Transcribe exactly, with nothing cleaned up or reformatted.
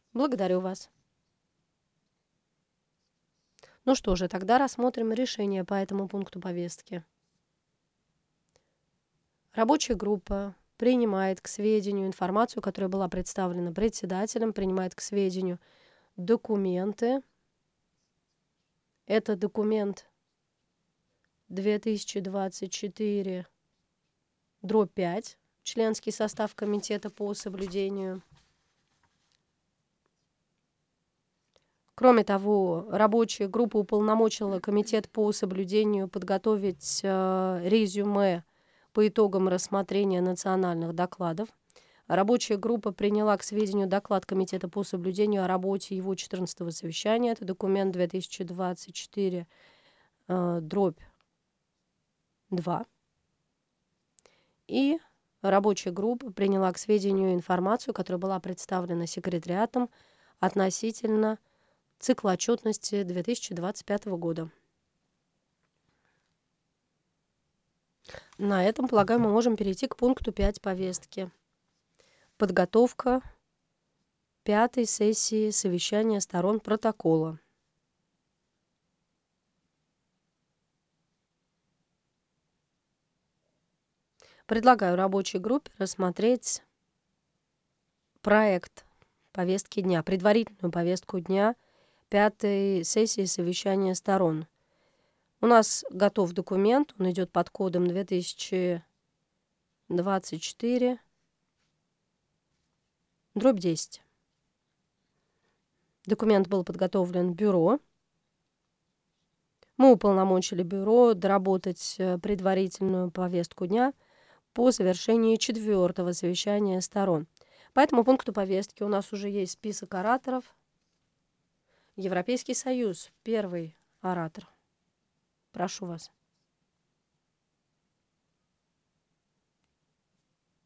Благодарю вас. Ну что же, тогда рассмотрим решение по этому пункту повестки. Рабочая группа принимает к сведению информацию, которая была представлена председателем, принимает к сведению документы. Это документ две тысячи двадцать четыре дробь пять, членский состав комитета по соблюдению. Кроме того, рабочая группа уполномочила комитет по соблюдению подготовить э, резюме по итогам рассмотрения национальных докладов. Рабочая группа приняла к сведению доклад комитета по соблюдению о работе его четырнадцатого совещания. Это документ две тысячи двадцать четыре дробь два. И рабочая группа приняла к сведению информацию, которая была представлена секретариатом относительно цикла отчетности две тысячи двадцать пятого года. На этом, полагаю, мы можем перейти к пункту пять повестки. Подготовка пятой сессии совещания сторон протокола. Предлагаю рабочей группе рассмотреть проект повестки дня, предварительную повестку дня пятой сессии совещания сторон. У нас готов документ, он идет под кодом две тысячи двадцать четыре дробь десять. Документ был подготовлен бюро. Мы уполномочили бюро доработать предварительную повестку дня по завершении четвертого совещания сторон. По этому пункту повестки у нас уже есть список ораторов. Европейский Союз, первый оратор. Прошу вас.